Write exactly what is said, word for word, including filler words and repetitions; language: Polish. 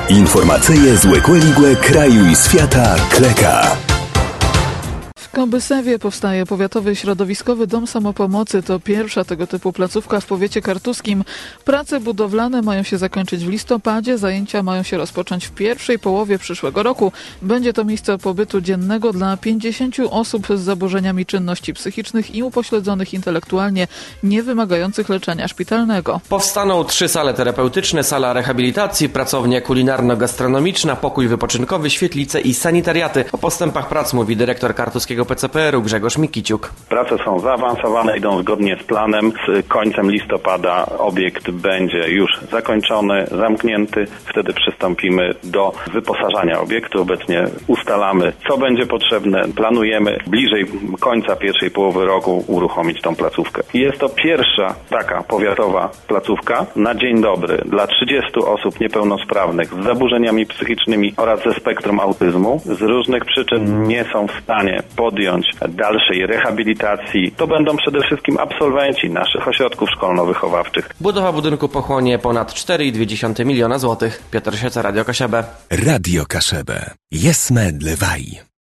Informacyje z Łekłe kraju i świata Kleka. W Kobysewie powstaje Powiatowy Środowiskowy Dom Samopomocy. To pierwsza tego typu placówka w powiecie kartuskim. Prace budowlane mają się zakończyć w listopadzie. Zajęcia mają się rozpocząć w pierwszej połowie przyszłego roku. Będzie to miejsce pobytu dziennego dla pięćdziesięciu osób z zaburzeniami czynności psychicznych i upośledzonych intelektualnie, nie wymagających leczenia szpitalnego. Powstaną trzy sale terapeutyczne, sala rehabilitacji, pracownia kulinarno-gastronomiczna, pokój wypoczynkowy, świetlice i sanitariaty. O postępach prac mówi dyrektor kartuskiego P C P R u Grzegorz Mikiciuk. Prace są zaawansowane, idą zgodnie z planem. Z końcem listopada obiekt będzie już zakończony, zamknięty. Wtedy przystąpimy do wyposażania obiektu. Obecnie ustalamy, co będzie potrzebne. Planujemy bliżej końca pierwszej połowy roku uruchomić tą placówkę. Jest to pierwsza taka powiatowa placówka na dzień dobry dla trzydziestu osób niepełnosprawnych z zaburzeniami psychicznymi oraz ze spektrum autyzmu. Z różnych przyczyn nie są w stanie podjąć dalszej rehabilitacji. To będą przede wszystkim absolwenci naszych ośrodków szkolno-wychowawczych. Budowa budynku pochłonie ponad cztery i dwie dziesiąte miliona złotych. Piotr Sieca, Radio Kaszebę. Radio Kaszebę. Jesme dlewaj.